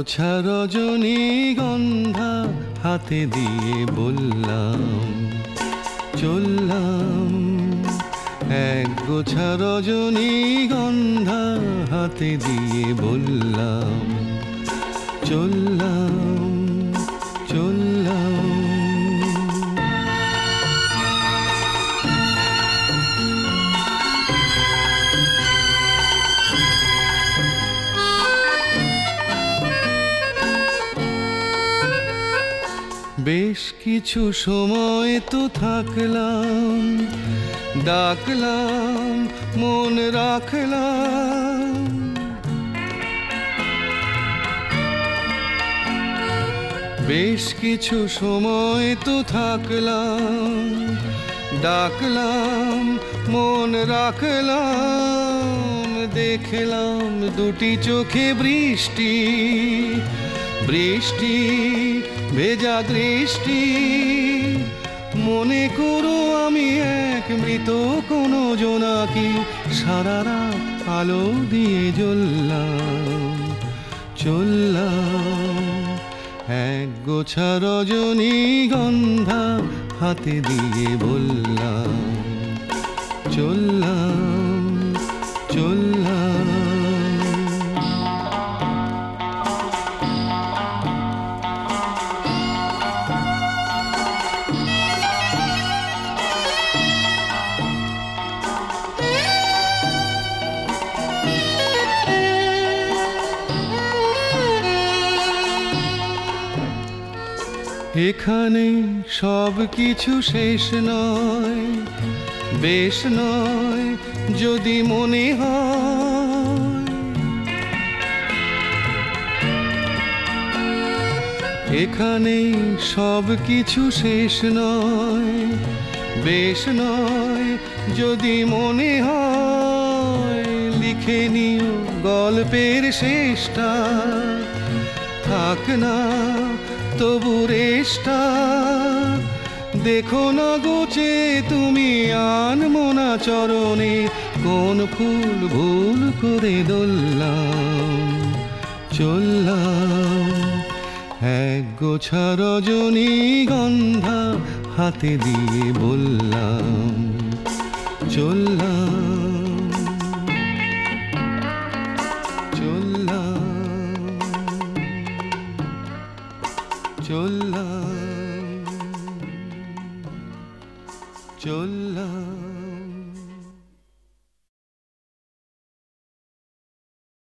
গোছা রজনীগন্ধা হাতে দিয়ে বললাম চললাম। এক গোছা রজনীগন্ধা হাতে দিয়ে বললাম চললাম চললাম। বেশ কিছু সময় তো থাকলাম, ডাকলাম মন রাখলাম। বেশ কিছু সময় তো থাকলাম, ডাকলাম মন রাখলাম। দেখলাম দুটি চোখে বৃষ্টি, বৃষ্টি ভেজা দৃষ্টি। মনে করো আমি এক মৃত কোনো জোনাকি, সারা রাত আলো দিয়ে জ্বললাম চললাম। এক গোছা রজনীগন্ধা হাতে দিয়ে বললাম চললাম চললাম। এখানে সব কিছু শেষ নয়, বেশ নয় যদি মনে হয়। এখানে সব কিছু শেষ নয়, বেশ নয় যদি মনে হয়। লিখে নিও গল্পের শেষটা, থাক না তবু রেশটা। দেখো না গোছে তুমি আনমনা চরণে, কোন ফুল ভুল করে দোললাম চললাম। এক গোছা রজনীগন্ধা হাতে দিয়ে বললাম চললাম চললাম চললাম চললাম।